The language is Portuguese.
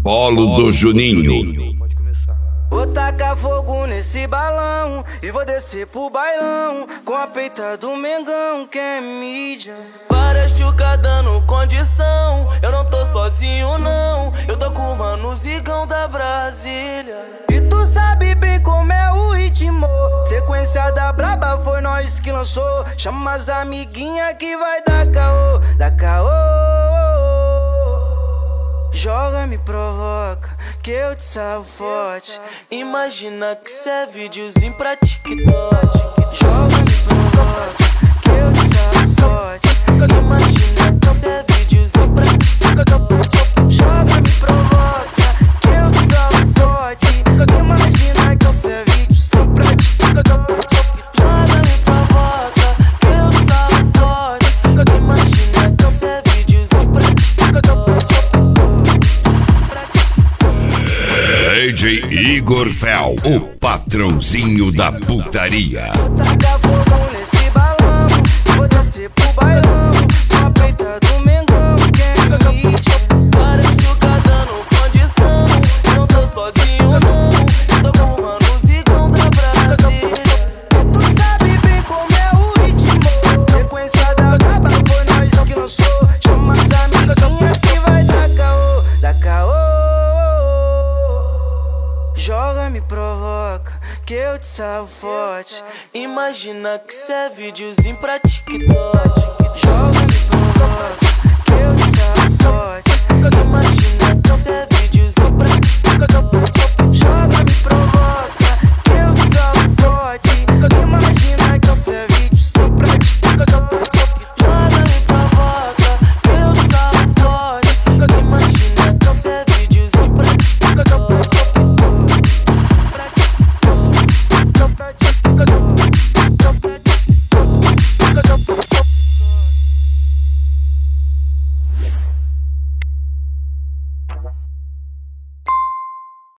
Polo do Juninho. Pode começar. Vou tacar fogo nesse balão e vou descer pro bailão com a peita do Mengão, que é mídia. Várias chucas dando condição, eu não tô sozinho não, eu tô com o mano Zigão da Brasília. E tu sabe bem como é o ritmo, sequência da braba foi nós que lançou. Chama as amiguinha que vai dar caô, dá caô. Joga, me provoca, que eu te salvo forte. Imagina que cê é videozinho pra TikTok. Joga, me provoca, que eu te salvo forte. Imagina que cê é videozinho pra TikTok. Joga, me provoca, que eu te salvo forte. Imagina que cê é videozinho pra TikTok. Joga, me provoca, que eu te salvo forte. Imagina que cê é videozinho pra TikTok. DJ Igor Fel, o patrãozinho da putaria. Taca fogo nesse balão, vou descer pro bailão com a peita do Mengão, que é mídia. Várias chucas dando condição, eu não tô sozinho não, eu tô com o mano Zigão da Brasília. Tu sabe bem como é o ritmo, sequência da braba foi nós que lançou. Chama as amiguinhas que vai dar caô, dá caô. Joga, me provoca, que eu te salvo forte. Imagina que cê é videozinho pra TikTok. Joga, me provoca,